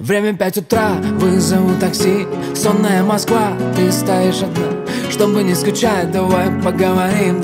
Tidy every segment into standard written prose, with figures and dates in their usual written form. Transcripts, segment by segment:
Время 5 утра, вызову такси. Сонная Москва, ты стоишь одна. Чтобы не скучать, давай поговорим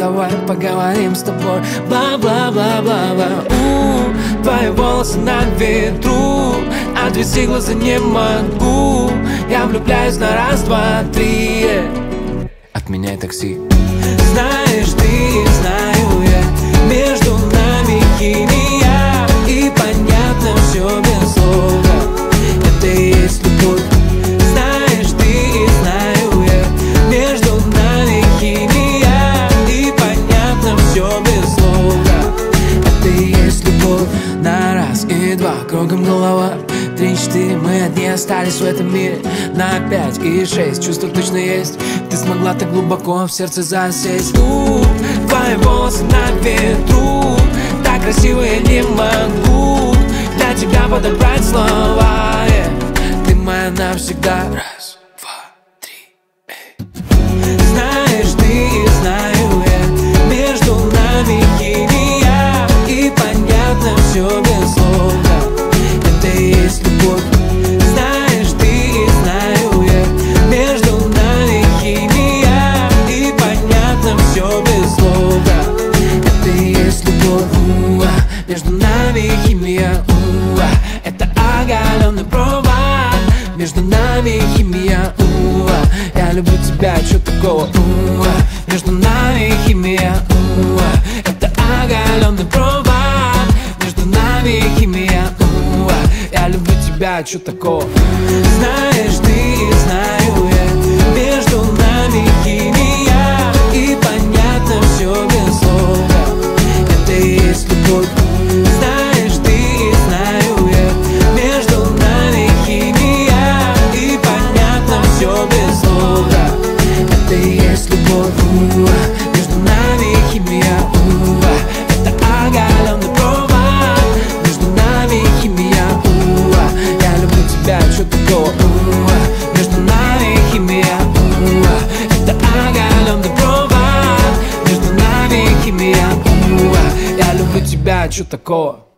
с тобой. Бла-бла-бла-бла-бла. Твои волосы на ветру, отвести глаза не могу. Я влюбляюсь на раз, два, три. Отменяй такси. Знаешь ты, знаю я, между нами химия, и понятно все без слов. Это и есть любовь. Знаешь ты, знаю я, между нами химия, и понятно все без слов. Это и есть любовь. На раз и два, кругом голова. 3, 4, мы одни остались в этом мире. На 5 и 6, чувства точно есть. Ты смогла так глубоко в сердце засесть. Твои волосы на ветру, так красиво я не могу для тебя подобрать слова. Ты моя навсегда. Раз, два, три. Знаешь ты, знаю я, между нами химия, и понятно все без слов. Это и есть любовь. Знаешь ты, знаю я, между нами химия, и понятно все без слов. Это и есть любовь. Между нами химия, это оголенный провод. Между нами химия, я люблю тебя, чё такого? Между нами химия, это оголенный провод. Между нами химия, я люблю тебя, чё такого? Знаешь ты, знаю я, между нами химия, и понятно все без слов. Это и есть любовь. Знаешь ты, знаю я, между нами химия, и понятно все без слов. Это и есть любовь. Между нами химия, это оголенный провод. Между нами химия, я люблю тебя, чё такого? Между нами химия, это оголенный провод. Между нами химия, я люблю тебя, чё такого?